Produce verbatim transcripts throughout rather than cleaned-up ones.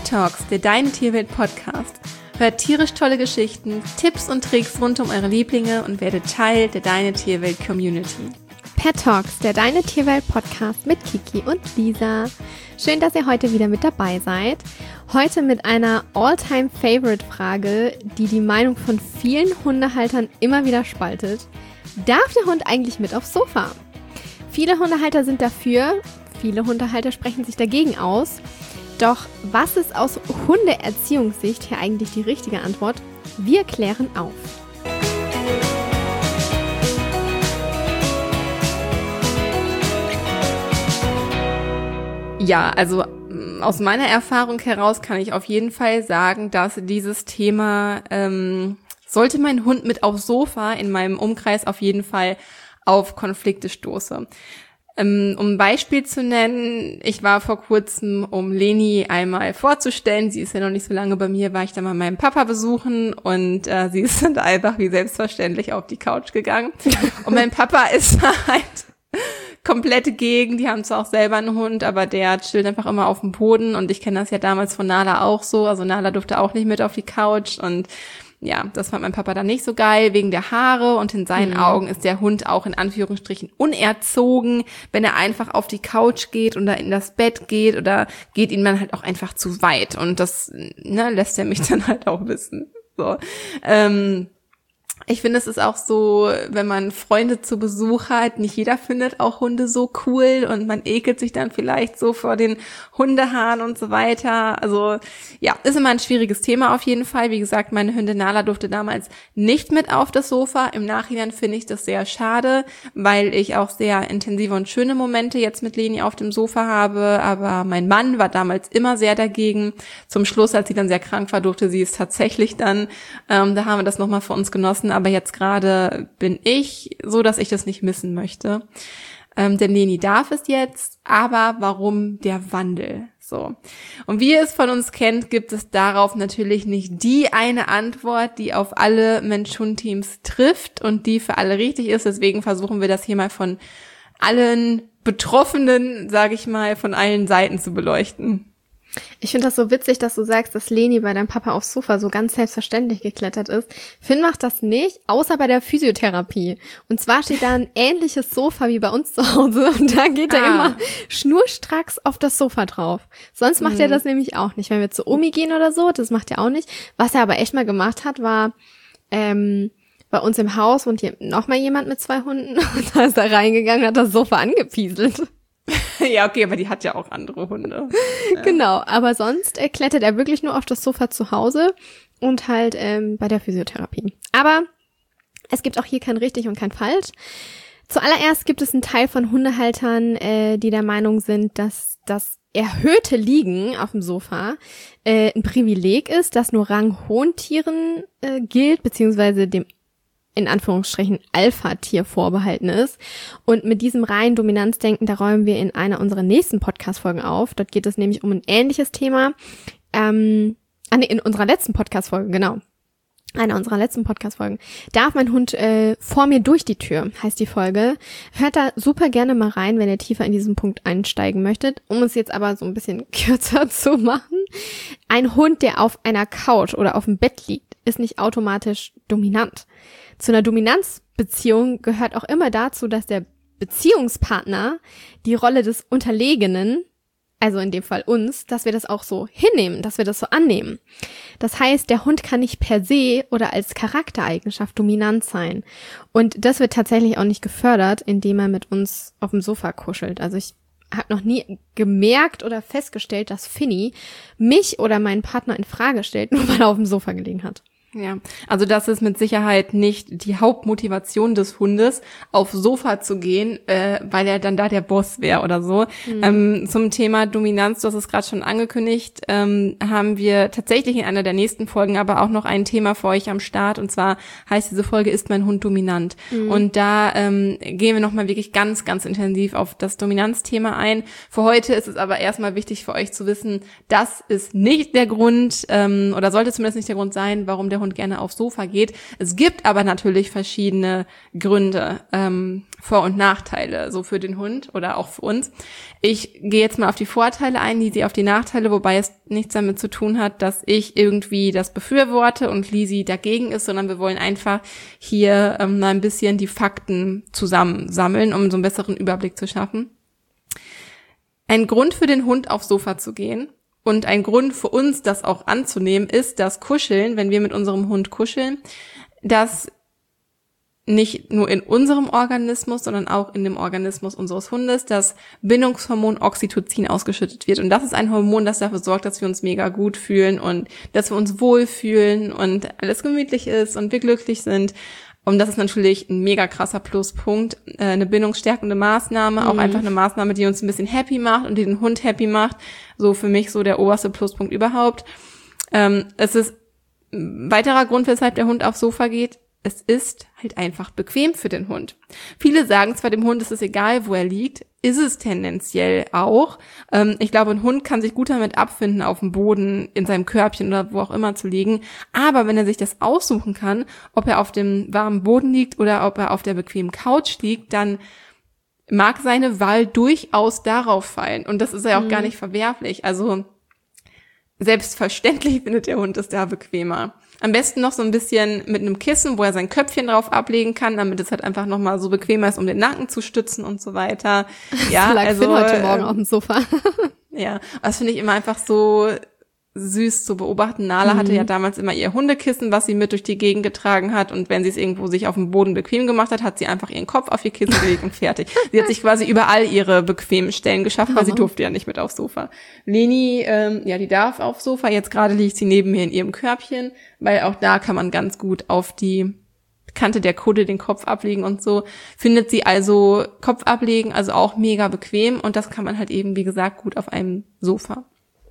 Pet Talks, der Deine Tierwelt Podcast. Hört tierisch tolle Geschichten, Tipps und Tricks rund um eure Lieblinge und werdet Teil der Deine Tierwelt Community. Pet Talks, der Deine Tierwelt Podcast mit Kiki und Lisa. Schön, dass ihr heute wieder mit dabei seid. Heute mit einer All-Time-Favorite-Frage, die die Meinung von vielen Hundehaltern immer wieder spaltet. Darf der Hund eigentlich mit aufs Sofa? Viele Hundehalter sind dafür, viele Hundehalter sprechen sich dagegen aus. Doch was ist aus Hundeerziehungssicht hier eigentlich die richtige Antwort? Wir klären auf. Ja, also aus meiner Erfahrung heraus kann ich auf jeden Fall sagen, dass dieses Thema, ähm, sollte mein Hund mit aufs Sofa in meinem Umkreis auf jeden Fall auf Konflikte stoße. Um ein Beispiel zu nennen, ich war vor kurzem, um Leni einmal vorzustellen, sie ist ja noch nicht so lange bei mir, war ich dann mal meinen Papa besuchen und äh, sie ist dann einfach wie selbstverständlich auf die Couch gegangen. Und mein Papa ist halt komplette Gegend, die haben zwar auch selber einen Hund, aber der chillt einfach immer auf dem Boden und ich kenne das ja damals von Nala auch so, also Nala durfte auch nicht mit auf die Couch und ja, das fand mein Papa dann nicht so geil, wegen der Haare und in seinen mhm. Augen ist der Hund auch in Anführungsstrichen unerzogen, wenn er einfach auf die Couch geht oder in das Bett geht oder geht ihm dann halt auch einfach zu weit und das ne, lässt er mich dann halt auch wissen. So, ähm, ich finde, es ist auch so, wenn man Freunde zu Besuch hat, nicht jeder findet auch Hunde so cool und man ekelt sich dann vielleicht so vor den Hundehaaren und so weiter. Also ja, ist immer ein schwieriges Thema auf jeden Fall. Wie gesagt, meine Hündin Nala durfte damals nicht mit auf das Sofa. Im Nachhinein finde ich das sehr schade, weil ich auch sehr intensive und schöne Momente jetzt mit Leni auf dem Sofa habe. Aber mein Mann war damals immer sehr dagegen. Zum Schluss, als sie dann sehr krank war, durfte sie es tatsächlich dann. Ähm, da haben wir das nochmal für uns genossen. Aber jetzt gerade bin ich so, dass ich das nicht missen möchte. Ähm, denn Leni darf es jetzt, aber warum der Wandel? So. Und wie ihr es von uns kennt, gibt es darauf natürlich nicht die eine Antwort, die auf alle Mensch-Hund-Teams trifft und die für alle richtig ist. Deswegen versuchen wir das hier mal von allen Betroffenen, sage ich mal, von allen Seiten zu beleuchten. Ich finde das so witzig, dass du sagst, dass Leni bei deinem Papa aufs Sofa so ganz selbstverständlich geklettert ist. Finn macht das nicht, außer bei der Physiotherapie. Und zwar steht da ein ähnliches Sofa wie bei uns zu Hause und da geht ah. er immer schnurstracks auf das Sofa drauf. Sonst macht mhm. er das nämlich auch nicht. Wenn wir zu Omi gehen oder so, das macht er auch nicht. Was er aber echt mal gemacht hat, war ähm, bei uns im Haus wohnt hier noch mal jemand mit zwei Hunden und da ist er reingegangen und hat das Sofa angepieselt. Ja, okay, aber die hat ja auch andere Hunde. Ja. Genau, aber sonst äh, klettert er wirklich nur auf das Sofa zu Hause und halt ähm, bei der Physiotherapie. Aber es gibt auch hier kein richtig und kein falsch. Zuallererst gibt es einen Teil von Hundehaltern, äh, die der Meinung sind, dass das erhöhte Liegen auf dem Sofa äh, ein Privileg ist, das nur ranghohen Tieren äh, gilt, beziehungsweise dem in Anführungsstrichen Alpha-Tier vorbehalten ist. Und mit diesem reinen Dominanzdenken, da räumen wir in einer unserer nächsten Podcast-Folgen auf. Dort geht es nämlich um ein ähnliches Thema. Ähm, ah, nee, in unserer letzten Podcast-Folge, genau. Einer unserer letzten Podcast-Folgen. Darf mein Hund äh, vor mir durch die Tür, heißt die Folge. Hört da super gerne mal rein, wenn ihr tiefer in diesen Punkt einsteigen möchtet. Um es jetzt aber so ein bisschen kürzer zu machen. Ein Hund, der auf einer Couch oder auf dem Bett liegt, ist nicht automatisch dominant. Zu einer Dominanzbeziehung gehört auch immer dazu, dass der Beziehungspartner die Rolle des Unterlegenen, also in dem Fall uns, dass wir das auch so hinnehmen, dass wir das so annehmen. Das heißt, der Hund kann nicht per se oder als Charaktereigenschaft dominant sein. Und das wird tatsächlich auch nicht gefördert, indem er mit uns auf dem Sofa kuschelt. Also ich habe noch nie gemerkt oder festgestellt, dass Finny mich oder meinen Partner in Frage stellt, nur weil er auf dem Sofa gelegen hat. Ja, also das ist mit Sicherheit nicht die Hauptmotivation des Hundes, aufs Sofa zu gehen, äh, weil er dann da der Boss wäre oder so. Mhm. Ähm, zum Thema Dominanz, du hast es gerade schon angekündigt, ähm, haben wir tatsächlich in einer der nächsten Folgen aber auch noch ein Thema für euch am Start und zwar heißt diese Folge, ist mein Hund dominant? Mhm. Und da ähm, gehen wir nochmal wirklich ganz, ganz intensiv auf das Dominanzthema ein. Für heute ist es aber erstmal wichtig für euch zu wissen, das ist nicht der Grund ähm, oder sollte zumindest nicht der Grund sein, warum der Hund Hund gerne aufs Sofa geht. Es gibt aber natürlich verschiedene Gründe, ähm, Vor- und Nachteile, so für den Hund oder auch für uns. Ich gehe jetzt mal auf die Vorteile ein, Lisi auf die Nachteile, wobei es nichts damit zu tun hat, dass ich irgendwie das befürworte und Lisi dagegen ist, sondern wir wollen einfach hier ähm, mal ein bisschen die Fakten zusammensammeln, um so einen besseren Überblick zu schaffen. Ein Grund für den Hund aufs Sofa zu gehen und ein Grund für uns, das auch anzunehmen, ist, dass Kuscheln, wenn wir mit unserem Hund kuscheln, dass nicht nur in unserem Organismus, sondern auch in dem Organismus unseres Hundes das Bindungshormon Oxytocin ausgeschüttet wird. Und das ist ein Hormon, das dafür sorgt, dass wir uns mega gut fühlen und dass wir uns wohlfühlen und alles gemütlich ist und wir glücklich sind. Und das ist natürlich ein mega krasser Pluspunkt, äh, eine bindungsstärkende Maßnahme, mhm. auch einfach eine Maßnahme, die uns ein bisschen happy macht und die den Hund happy macht. So für mich so der oberste Pluspunkt überhaupt. Ähm, es ist ein weiterer Grund, weshalb der Hund aufs Sofa geht. Es ist halt einfach bequem für den Hund. Viele sagen zwar, dem Hund ist es egal, wo er liegt, ist es tendenziell auch. Ähm, ich glaube, ein Hund kann sich gut damit abfinden, auf dem Boden, in seinem Körbchen oder wo auch immer zu liegen. Aber wenn er sich das aussuchen kann, ob er auf dem warmen Boden liegt oder ob er auf der bequemen Couch liegt, dann mag seine Wahl durchaus darauf fallen. Und das ist ja auch mhm. gar nicht verwerflich. Also selbstverständlich findet der Hund es da bequemer. Am besten noch so ein bisschen mit einem Kissen, wo er sein Köpfchen drauf ablegen kann, damit es halt einfach nochmal so bequemer ist, um den Nacken zu stützen und so weiter. Ja, lag also Finn heute Morgen auf dem Sofa. Ja, das finde ich immer einfach so süß zu beobachten. Nala mhm. hatte ja damals immer ihr Hundekissen, was sie mit durch die Gegend getragen hat, und wenn sie es irgendwo sich auf dem Boden bequem gemacht hat, hat sie einfach ihren Kopf auf ihr Kissen gelegt und fertig. Sie hat sich quasi überall ihre bequemen Stellen geschafft, weil sie durfte ja nicht mit aufs Sofa. Leni, ähm, ja, die darf aufs Sofa, jetzt gerade liegt sie neben mir in ihrem Körbchen, weil auch da kann man ganz gut auf die Kante der Kudde den Kopf ablegen und so. Findet sie also Kopf ablegen, also auch mega bequem, und das kann man halt eben, wie gesagt, gut auf einem Sofa.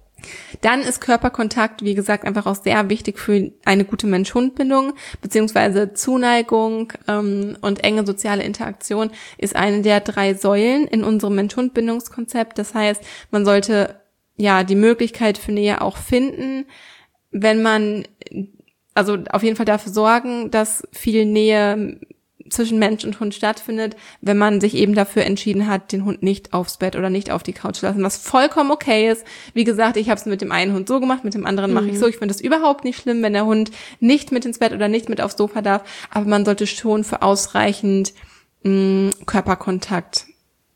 Dann ist Körperkontakt, wie gesagt, einfach auch sehr wichtig für eine gute Mensch-Hund-Bindung, beziehungsweise Zuneigung ähm, und enge soziale Interaktion ist eine der drei Säulen in unserem Mensch-Hund-Bindungskonzept. Das heißt, man sollte ja die Möglichkeit für Nähe auch finden, wenn man, also auf jeden Fall dafür sorgen, dass viel Nähe zwischen Mensch und Hund stattfindet, wenn man sich eben dafür entschieden hat, den Hund nicht aufs Bett oder nicht auf die Couch zu lassen, was vollkommen okay ist. Wie gesagt, ich habe es mit dem einen Hund so gemacht, mit dem anderen mache ich so. Ich finde es überhaupt nicht schlimm, wenn der Hund nicht mit ins Bett oder nicht mit aufs Sofa darf, aber man sollte schon für ausreichend mh, Körperkontakt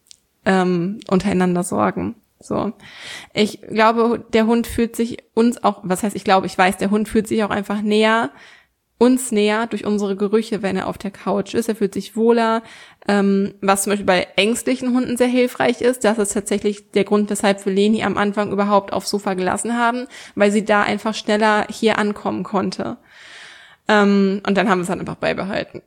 ähm, untereinander sorgen. So, ich glaube, der Hund fühlt sich uns auch, was heißt ich glaube, ich weiß, der Hund fühlt sich auch einfach näher, uns näher durch unsere Gerüche, wenn er auf der Couch ist. Er fühlt sich wohler, ähm, was zum Beispiel bei ängstlichen Hunden sehr hilfreich ist. Das ist tatsächlich der Grund, weshalb wir Leni am Anfang überhaupt aufs Sofa gelassen haben, weil sie da einfach schneller hier ankommen konnte. Ähm, und dann haben wir es dann einfach beibehalten.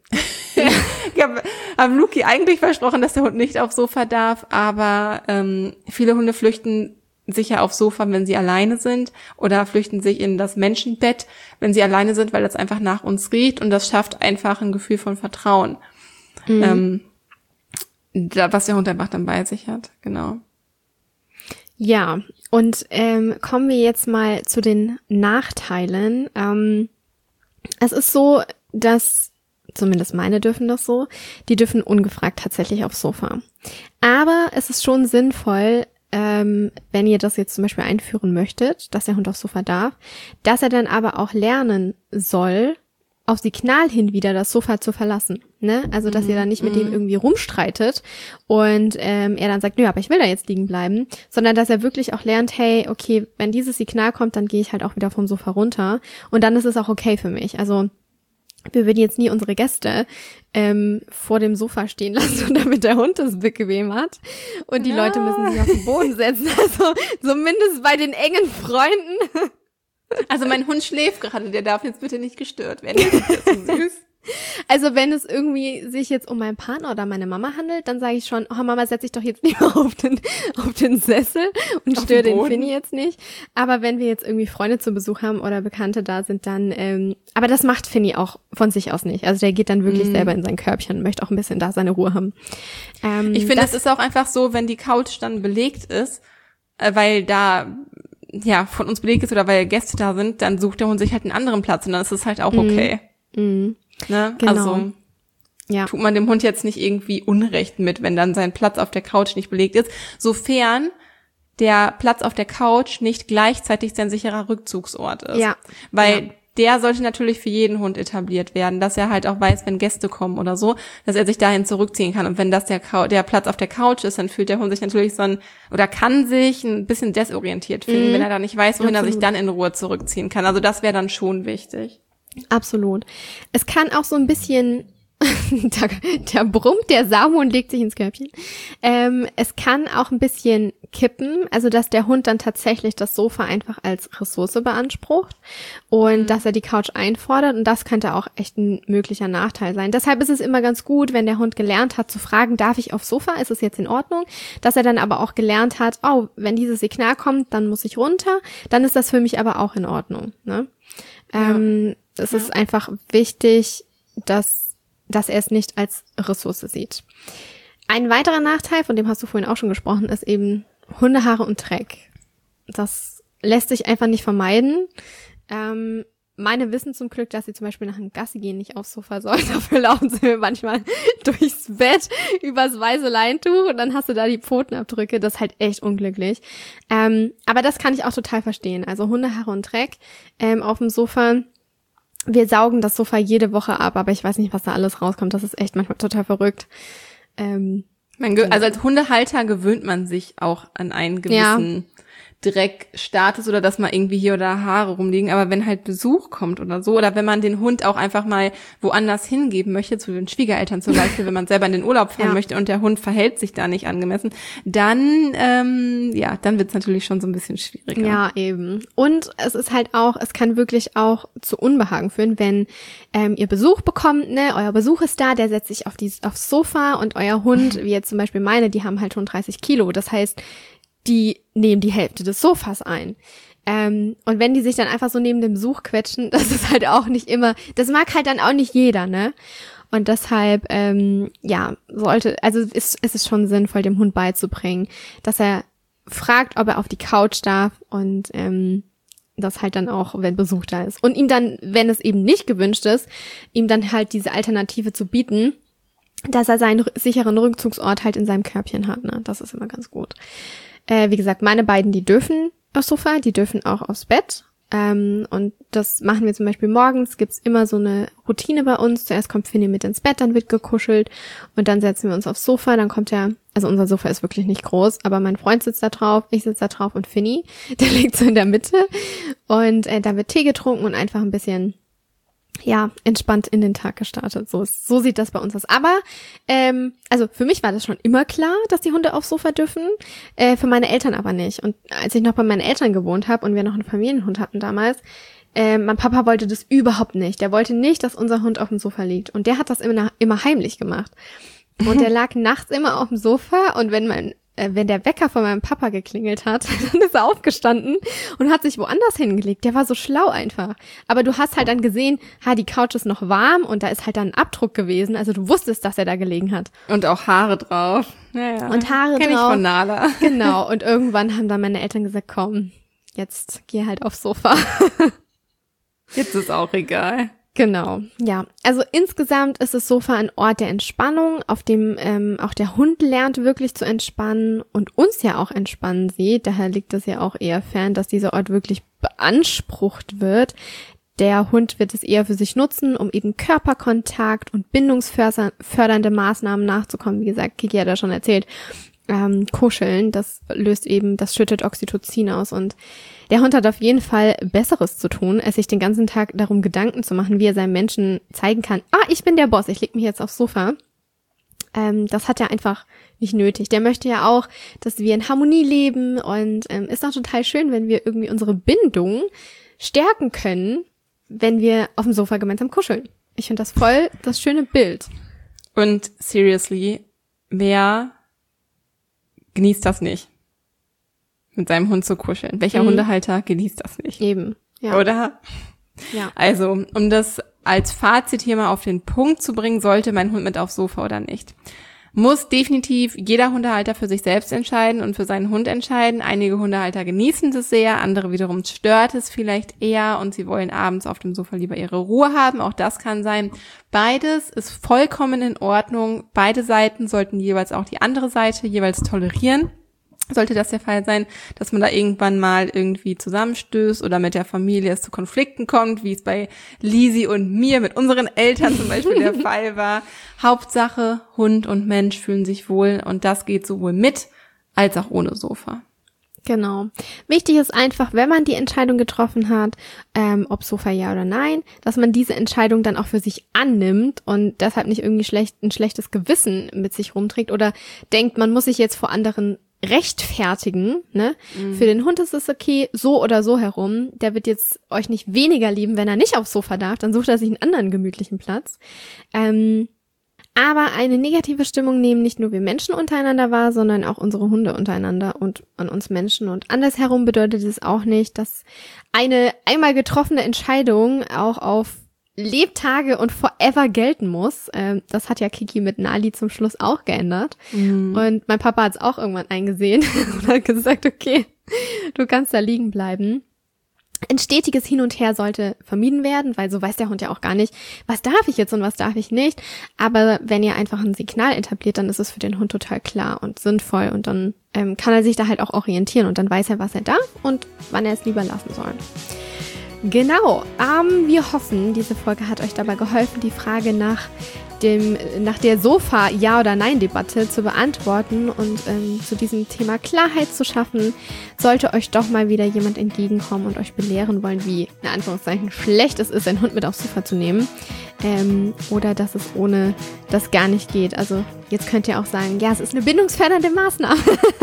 Ich habe hab Luki eigentlich versprochen, dass der Hund nicht aufs Sofa darf, aber ähm, viele Hunde flüchten sicher aufs Sofa, wenn sie alleine sind, oder flüchten sich in das Menschenbett, wenn sie alleine sind, weil das einfach nach uns riecht, und das schafft einfach ein Gefühl von Vertrauen, mhm. ähm, da, was der Hund einfach dann bei sich hat, genau. Ja, und ähm, kommen wir jetzt mal zu den Nachteilen. Ähm, es ist so, dass zumindest meine dürfen das so, die dürfen ungefragt tatsächlich aufs Sofa. Aber es ist schon sinnvoll, Ähm, wenn ihr das jetzt zum Beispiel einführen möchtet, dass der Hund aufs Sofa darf, dass er dann aber auch lernen soll, auf Signal hin wieder das Sofa zu verlassen, ne? Also, dass mm, ihr dann nicht mit mm. dem irgendwie rumstreitet und ähm, er dann sagt, nö, aber ich will da jetzt liegen bleiben, sondern dass er wirklich auch lernt, hey, okay, wenn dieses Signal kommt, dann gehe ich halt auch wieder vom Sofa runter, und dann ist es auch okay für mich. Also, wir würden jetzt nie unsere Gäste ähm, vor dem Sofa stehen lassen, damit der Hund es bequem hat. Und die ja. Leute müssen sich auf den Boden setzen. Also zumindest bei den engen Freunden. Also mein Hund schläft gerade, der darf jetzt bitte nicht gestört werden. Das ist so süß. Also wenn es irgendwie sich jetzt um meinen Partner oder meine Mama handelt, dann sage ich schon, oh Mama, setz dich doch jetzt lieber auf den, auf den Sessel und störe den Finny jetzt nicht. Aber wenn wir jetzt irgendwie Freunde zu Besuch haben oder Bekannte da sind, dann, ähm, aber das macht Finny auch von sich aus nicht. Also der geht dann wirklich mm. selber in sein Körbchen und möchte auch ein bisschen da seine Ruhe haben. Ähm, ich finde, es ist auch einfach so, wenn die Couch dann belegt ist, äh, weil da ja von uns belegt ist oder weil Gäste da sind, dann sucht der Hund sich halt einen anderen Platz und dann ist es halt auch okay. Mhm. Ne? Genau. Also Ja. tut man dem Hund jetzt nicht irgendwie Unrecht mit, wenn dann sein Platz auf der Couch nicht belegt ist, sofern der Platz auf der Couch nicht gleichzeitig sein sicherer Rückzugsort ist. Ja. Weil ja. der sollte natürlich für jeden Hund etabliert werden, dass er halt auch weiß, wenn Gäste kommen oder so, dass er sich dahin zurückziehen kann. Und wenn das der, Cou- der Platz auf der Couch ist, dann fühlt der Hund sich natürlich so ein, oder kann sich ein bisschen desorientiert fühlen, Mhm. wenn er da nicht weiß, wohin Absolut. er sich dann in Ruhe zurückziehen kann. Also das wäre dann schon wichtig. Absolut. Es kann auch so ein bisschen, da, da brummt der Samu und legt sich ins Körbchen. Ähm, es kann auch ein bisschen kippen, also dass der Hund dann tatsächlich das Sofa einfach als Ressource beansprucht und mhm. dass er die Couch einfordert und das könnte auch echt ein möglicher Nachteil sein. Deshalb ist es immer ganz gut, wenn der Hund gelernt hat zu fragen, darf ich aufs Sofa, ist es jetzt in Ordnung? Dass er dann aber auch gelernt hat, oh, wenn dieses Signal kommt, dann muss ich runter, dann ist das für mich aber auch in Ordnung. Ne? Ja. Ähm, es ja. ist einfach wichtig, dass dass er es nicht als Ressource sieht. Ein weiterer Nachteil, von dem hast du vorhin auch schon gesprochen, ist eben Hundehaare und Dreck. Das lässt sich einfach nicht vermeiden. Ähm, meine wissen zum Glück, dass sie zum Beispiel nach dem Gassi gehen nicht aufs Sofa sollen. Dafür laufen sie mir manchmal durchs Bett, übers weiße Leintuch und dann hast du da die Pfotenabdrücke. Das ist halt echt unglücklich. Ähm, aber das kann ich auch total verstehen. Also Hundehaare und Dreck ähm, auf dem Sofa. Wir saugen das Sofa jede Woche ab, aber ich weiß nicht, was da alles rauskommt. Das ist echt manchmal total verrückt. Ähm, man ge- also als Hundehalter gewöhnt man sich auch an einen gewissen ja. Dreckstatus oder dass mal irgendwie hier oder Haare rumliegen. Aber wenn halt Besuch kommt oder so, oder wenn man den Hund auch einfach mal woanders hingeben möchte, zu den Schwiegereltern zum Beispiel, wenn man selber in den Urlaub fahren ja. möchte und der Hund verhält sich da nicht angemessen, dann, ähm, ja, dann wird's natürlich schon so ein bisschen schwieriger. Ja, eben. Und es ist halt auch, es kann wirklich auch zu Unbehagen führen, wenn ähm, ihr Besuch bekommt, ne, euer Besuch ist da, der setzt sich auf die, aufs Sofa und euer Hund, wie jetzt zum Beispiel meine, die haben halt schon dreißig Kilo. Das heißt, die nehmen die Hälfte des Sofas ein. Ähm, und wenn die sich dann einfach so neben dem Besuch quetschen, das ist halt auch nicht immer, das mag halt dann auch nicht jeder, ne? Und deshalb, ähm, ja, sollte, also ist, ist es schon sinnvoll, dem Hund beizubringen, dass er fragt, ob er auf die Couch darf und ähm, das halt dann auch, wenn Besuch da ist. Und ihm dann, wenn es eben nicht gewünscht ist, ihm dann halt diese Alternative zu bieten, dass er seinen sicheren Rückzugsort halt in seinem Körbchen hat, ne? Das ist immer ganz gut. Äh, wie gesagt, meine beiden, die dürfen aufs Sofa, die dürfen auch aufs Bett. Ähm, und das machen wir zum Beispiel morgens, gibt's immer so eine Routine bei uns. Zuerst kommt Finny mit ins Bett, dann wird gekuschelt und dann setzen wir uns aufs Sofa. Dann kommt er, also unser Sofa ist wirklich nicht groß, aber mein Freund sitzt da drauf, ich sitze da drauf und Finny, der liegt so in der Mitte. Und äh, da wird Tee getrunken und einfach ein bisschen, ja, entspannt in den Tag gestartet. So, so sieht das bei uns aus. Aber, ähm, also für mich war das schon immer klar, dass die Hunde aufs Sofa dürfen, äh, für meine Eltern aber nicht. Und als ich noch bei meinen Eltern gewohnt habe und wir noch einen Familienhund hatten damals, äh, mein Papa wollte das überhaupt nicht. Der wollte nicht, dass unser Hund auf dem Sofa liegt. Und der hat das immer, immer heimlich gemacht. Und der lag nachts immer auf dem Sofa und wenn mein äh, wenn der Wecker von meinem Papa geklingelt hat, dann ist er aufgestanden und hat sich woanders hingelegt. Der war so schlau einfach. Aber du hast halt dann gesehen, ha, die Couch ist noch warm und da ist halt dann ein Abdruck gewesen. Also du wusstest, dass er da gelegen hat. Und auch Haare drauf. Ja, ja. Und Haare Kenn drauf. Ich von Nala. Genau. Und irgendwann haben dann meine Eltern gesagt, komm, jetzt geh halt aufs Sofa. Jetzt ist auch egal. Genau, ja. Also insgesamt ist das Sofa ein Ort der Entspannung, auf dem ähm, auch der Hund lernt, wirklich zu entspannen und uns ja auch entspannen sieht. Daher liegt es ja auch eher fern, dass dieser Ort wirklich beansprucht wird. Der Hund wird es eher für sich nutzen, um eben Körperkontakt und bindungsfördernde Maßnahmen nachzukommen. Wie gesagt, Kiki hat ja schon erzählt, ähm, Kuscheln, das löst eben, das schüttet Oxytocin aus und der Hund hat auf jeden Fall Besseres zu tun, als sich den ganzen Tag darum Gedanken zu machen, wie er seinem Menschen zeigen kann, ah, ich bin der Boss, ich leg mich jetzt aufs Sofa. Ähm, das hat er einfach nicht nötig. Der möchte ja auch, dass wir in Harmonie leben und ähm, ist auch total schön, wenn wir irgendwie unsere Bindung stärken können, wenn wir auf dem Sofa gemeinsam kuscheln. Ich finde das voll das schöne Bild. Und seriously, wer genießt das nicht? Mit seinem Hund zu kuscheln. Welcher mhm. Hundehalter genießt das nicht? Eben, ja. Oder? Ja. Also, um das als Fazit hier mal auf den Punkt zu bringen, sollte mein Hund mit aufs Sofa oder nicht? muss definitiv jeder Hundehalter für sich selbst entscheiden und für seinen Hund entscheiden. Einige Hundehalter genießen das sehr, andere wiederum stört es vielleicht eher und sie wollen abends auf dem Sofa lieber ihre Ruhe haben. Auch das kann sein. Beides ist vollkommen in Ordnung. Beide Seiten sollten jeweils auch die andere Seite jeweils tolerieren. Sollte das der Fall sein, dass man da irgendwann mal irgendwie zusammenstößt oder mit der Familie es zu Konflikten kommt, wie es bei Lisi und mir mit unseren Eltern zum Beispiel der Fall war. Hauptsache, Hund und Mensch fühlen sich wohl und das geht sowohl mit als auch ohne Sofa. Genau. Wichtig ist einfach, wenn man die Entscheidung getroffen hat, ähm, ob Sofa ja oder nein, dass man diese Entscheidung dann auch für sich annimmt und deshalb nicht irgendwie schlecht, ein schlechtes Gewissen mit sich rumträgt oder denkt, man muss sich jetzt vor anderen rechtfertigen, ne? Mhm. Für den Hund ist es okay, so oder so herum. Der wird jetzt euch nicht weniger lieben, wenn er nicht aufs Sofa darf, dann sucht er sich einen anderen gemütlichen Platz. Ähm, aber eine negative Stimmung nehmen nicht nur wir Menschen untereinander wahr, sondern auch unsere Hunde untereinander und an uns Menschen. Und andersherum bedeutet es auch nicht, dass eine einmal getroffene Entscheidung auch auf Lebtage und forever gelten muss. Ähm, das hat ja Kiki mit Nali zum Schluss auch geändert. Mhm. Und mein Papa hat es auch irgendwann eingesehen und hat gesagt, okay, du kannst da liegen bleiben. Ein stetiges Hin und Her sollte vermieden werden, weil so weiß der Hund ja auch gar nicht, was darf ich jetzt und was darf ich nicht. Aber wenn ihr einfach ein Signal etabliert, dann ist es für den Hund total klar und sinnvoll und dann ähm, kann er sich da halt auch orientieren und dann weiß er, was er darf und wann er es lieber lassen soll. Genau, ähm, wir hoffen, diese Folge hat euch dabei geholfen, die Frage nach dem, nach der Sofa-Ja- oder Nein-Debatte zu beantworten und ähm, zu diesem Thema Klarheit zu schaffen. Sollte euch doch mal wieder jemand entgegenkommen und euch belehren wollen, wie, in Anführungszeichen, schlecht es ist, einen Hund mit aufs Sofa zu nehmen, ähm, oder dass es ohne das gar nicht geht. Also jetzt könnt ihr auch sagen, ja, es ist eine bindungsfördernde Maßnahme.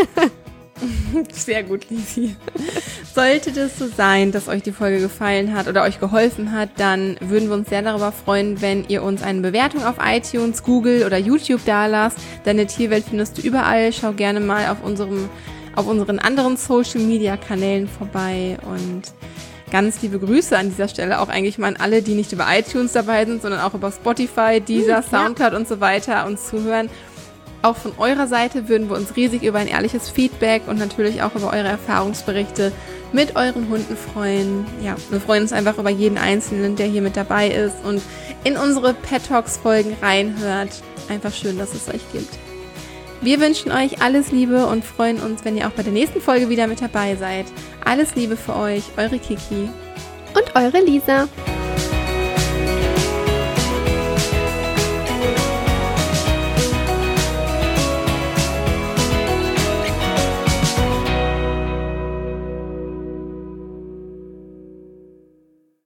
Sehr gut, Lisi. Sollte das so sein, dass euch die Folge gefallen hat oder euch geholfen hat, dann würden wir uns sehr darüber freuen, wenn ihr uns eine Bewertung auf iTunes, Google oder YouTube dalasst. Deine Tierwelt findest du überall. Schau gerne mal auf unserem, auf unseren anderen Social-Media-Kanälen vorbei und ganz liebe Grüße an dieser Stelle auch eigentlich mal an alle, die nicht über iTunes dabei sind, sondern auch über Spotify, Deezer, Soundcloud und so weiter uns zuhören. Auch von eurer Seite würden wir uns riesig über ein ehrliches Feedback und natürlich auch über eure Erfahrungsberichte mit euren Hunden freuen. Ja, wir freuen uns einfach über jeden Einzelnen, der hier mit dabei ist und in unsere Pet Talks Folgen reinhört. Einfach schön, dass es euch gibt. Wir wünschen euch alles Liebe und freuen uns, wenn ihr auch bei der nächsten Folge wieder mit dabei seid. Alles Liebe für euch, eure Kiki und eure Lisa.